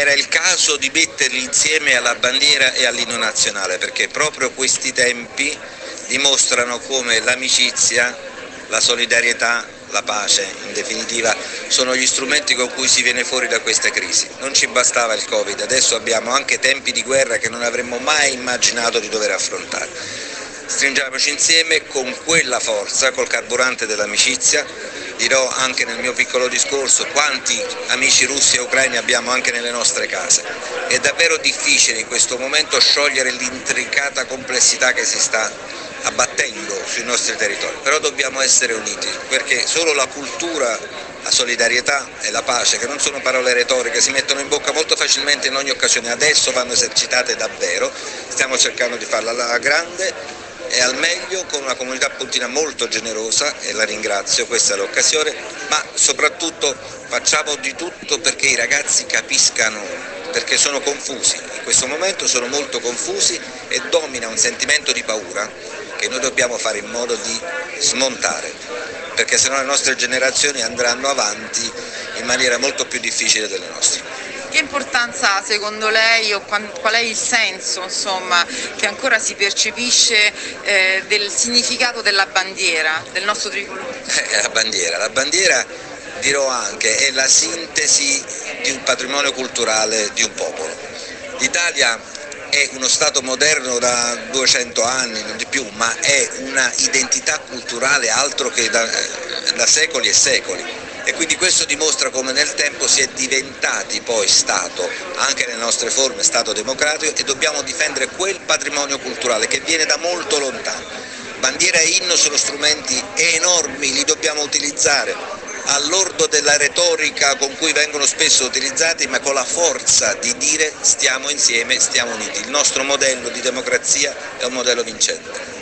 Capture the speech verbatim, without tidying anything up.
era il caso di metterli insieme alla bandiera e all'inno nazionale, perché proprio questi tempi dimostrano come l'amicizia, la solidarietà, la pace, in definitiva, sono gli strumenti con cui si viene fuori da questa crisi. Non ci bastava il Covid, adesso abbiamo anche tempi di guerra che non avremmo mai immaginato di dover affrontare. Stringiamoci insieme con quella forza, col carburante dell'amicizia. Dirò anche nel mio piccolo discorso quanti amici russi e ucraini abbiamo anche nelle nostre case. È davvero difficile in questo momento sciogliere l'intricata complessità che si sta abbattendo sui nostri territori, però dobbiamo essere uniti, perché solo la cultura, la solidarietà e la pace, che non sono parole retoriche, si mettono in bocca molto facilmente in ogni occasione, adesso vanno esercitate davvero. Stiamo cercando di farla alla grande e al meglio con una comunità pontina molto generosa, e la ringrazio, questa è l'occasione, ma soprattutto facciamo di tutto perché i ragazzi capiscano, perché sono confusi, in questo momento sono molto confusi e domina un sentimento di paura che noi dobbiamo fare in modo di smontare, perché sennò le nostre generazioni andranno avanti in maniera molto più difficile delle nostre. Che importanza ha secondo lei, o qual è il senso, insomma, che ancora si percepisce eh, del significato della bandiera, del nostro tricolore? Eh, la bandiera, la bandiera, dirò anche, è la sintesi di un patrimonio culturale di un popolo. L'Italia è uno Stato moderno da duecento anni, non di più, ma è una identità culturale altro che da, da secoli e secoli. E quindi questo dimostra come nel tempo si è diventati poi Stato, anche nelle nostre forme, Stato democratico, e dobbiamo difendere quel patrimonio culturale che viene da molto lontano. Bandiera e inno sono strumenti enormi, li dobbiamo utilizzare all'ordo della retorica con cui vengono spesso utilizzati, ma con la forza di dire stiamo insieme, stiamo uniti. Il nostro modello di democrazia è un modello vincente.